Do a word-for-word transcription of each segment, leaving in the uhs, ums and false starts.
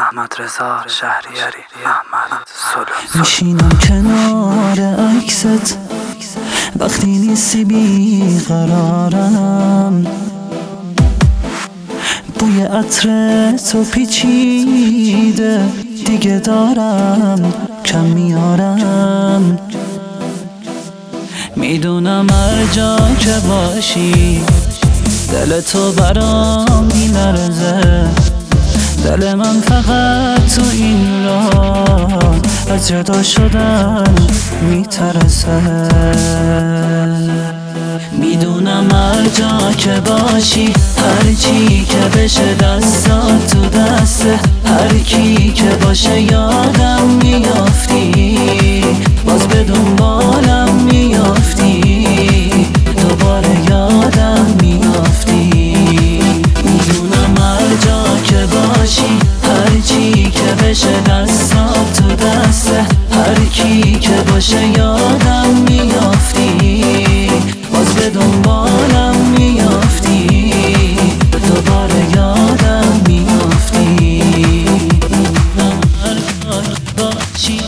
احمد رضا شهریاری، احمد سلو. میشینم کنار عکست وقتی نیستی بی قرارم، بوی عطر تو پیچیده دیگه دارم کم میارم. میدونم هر جا که باشی دل تو برام میلرزه، دل من فقط تو این راه از جدا شدن میترسه. میدونم هر جا که باشی هر چی که بشه دستات تو دسته، هر کی که باشه یادم میافتی، باز به دنبالم میافتی، دوباره یادم میافتی. میدونم هر جا که باشی هر چی که بشه دستات تو دسته، هر کی که باشه یادم میافتی، باز به دنبالم میافتی، دوباره یادم میافتی. میدونم هر جا که باشی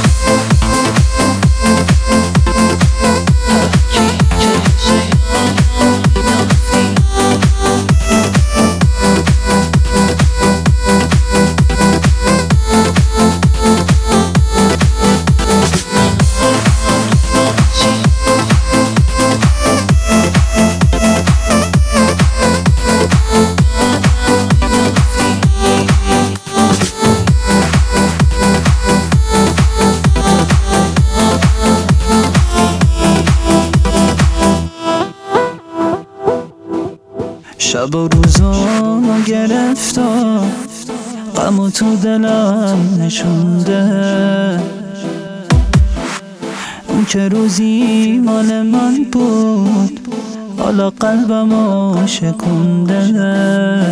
شب و روزا گرفتا غم تو دلم نشونده، اون که روزی مال من بود حالا قلبمو شکونده.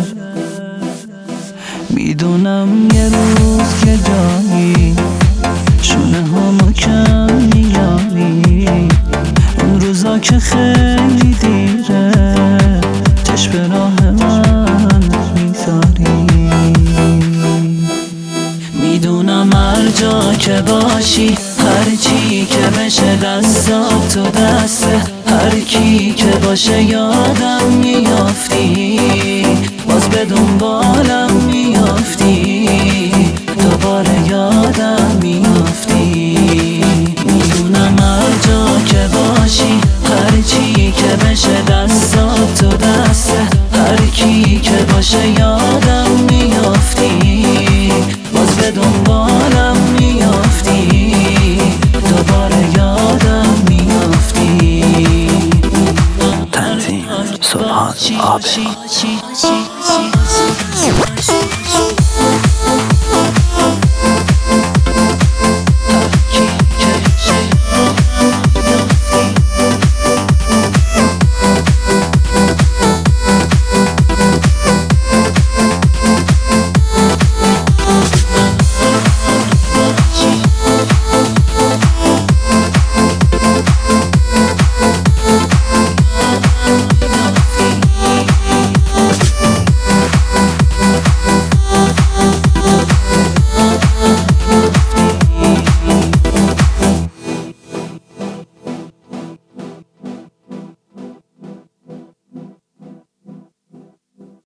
میدونم یه روز که جایی شونه همو کم میاری، اون روزا که خیلی دیره چشم به راه من میذاری. میدونم هر جا که باشی هر چی که بشه دستات تو دسته، هر کی که باشه یادم میافتی، باز به دنبالم میافتی، دوباره یادم میافتی. میدونم هر جا که باشی هر چی که بشه دستات تو دسته، هر کی که باشه یادم میافتی، باز به دنبالم میافتی، دوباره یادم میافتی. تنظیم سبحان آبی.